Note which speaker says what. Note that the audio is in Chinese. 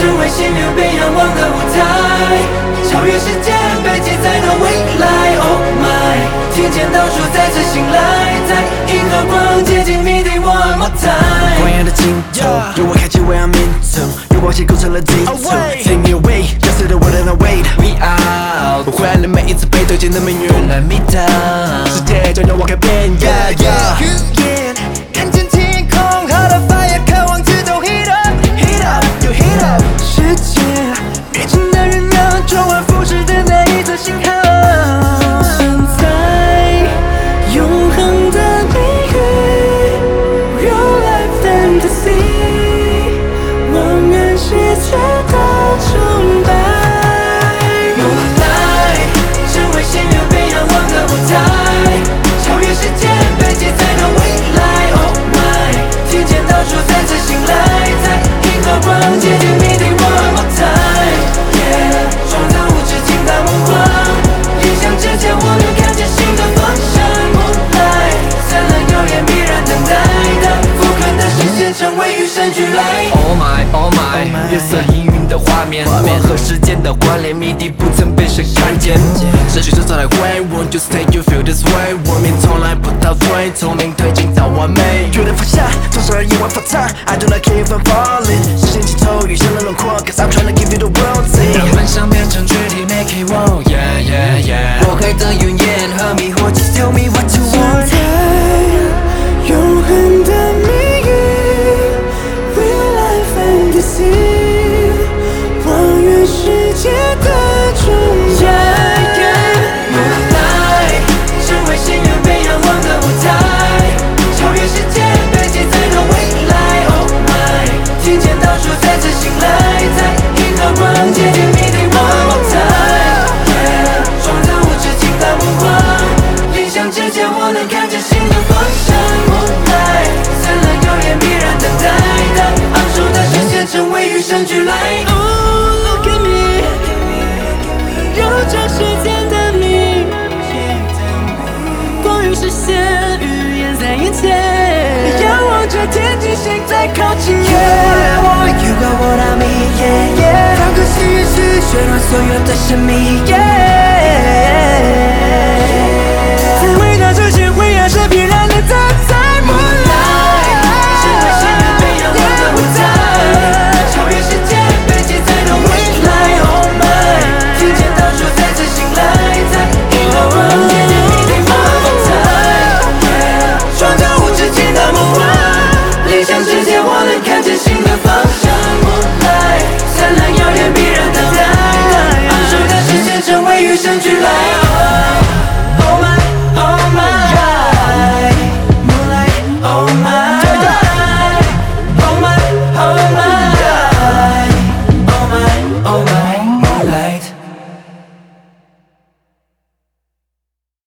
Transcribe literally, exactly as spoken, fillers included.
Speaker 1: 成为心流被仰望的舞台，超越时间，被记载的未来。Oh my， 听见倒数再次醒来，在银河光接近谜底 one more time。
Speaker 2: 荒野的尽头，由我开启为阳明城，有光线构成了地图。Take me away， 消失的我的那 wait。We out， 回来了每一次被推荐的命运。Don't let me down， 世界将由我改变。Yeah yeah。看见天空，Heart of fire， 渴望直到 heat up，heat up， you heat up。世界越近的人样，周而复始的那一则信号。现在，永恒的谜语 ，Real life fantasy， 望远世界的崇拜。
Speaker 1: Moonlight， 成为心流被仰望的舞台，超越时间，被记载的未来。Oh my， 听见倒数再次醒来，在银河光接近谜底 one more time。Yeah， 创造物质进到梦幻，理想之前我能看见新的方向。Moonlight， 灿烂耀眼，必然等待的不可能实现，成为与生俱来。
Speaker 3: Oh my oh my， 月色氤氲的画面，光和时间的关联，谜底不曾被谁看见。失去这早来回 ，Won't you stay you feel this way？ 我命从来不倒退，聪明推进到完美。
Speaker 2: 月亮放下，从十二亿万发烫 ，I do not care if I'm falling。视线尽头，余下的轮廓 ，Cause I'm trying to give you the world。
Speaker 3: 让幻想变成具体 ，Make it wow，yeah yeah yeah。
Speaker 1: 拨开的云烟和迷惑 ，Just tell me what you want。
Speaker 2: 永恒的谜语 ，Real life fantasy， 望远世界的终结。
Speaker 1: Moonlight， 成为心流被仰望的舞台，超越时间，被记载的未来。Oh my， 听见倒数再次醒来，在银河光接近谜底 one more time。Yeah， 创造物质进到梦幻，理想之前我能看见新的方向。Moonlight， 灿烂耀眼，必然等待的昂首的实现，成为与生俱来。
Speaker 2: Oh look at me， 悠长时间的谜，光与视线，语言在眼前，仰望着天际，谁在靠近？You got what I want， You got what I mean， yeah yeah。放个誓言是削弱所有的神秘 ，yeah。在伟大之前，灰暗是必然的存在。
Speaker 1: Moonlight， 成为心流被仰望的舞台，超越时间，被记载的未来。Oh my， 听见倒数再次醒来，在银河光接近谜底 one more time。Yeah， 创造物质进到梦幻，理想之前我能看见新的方向。Moonlight， 灿烂耀眼，必然等待的昂首的实现，成为与生俱来。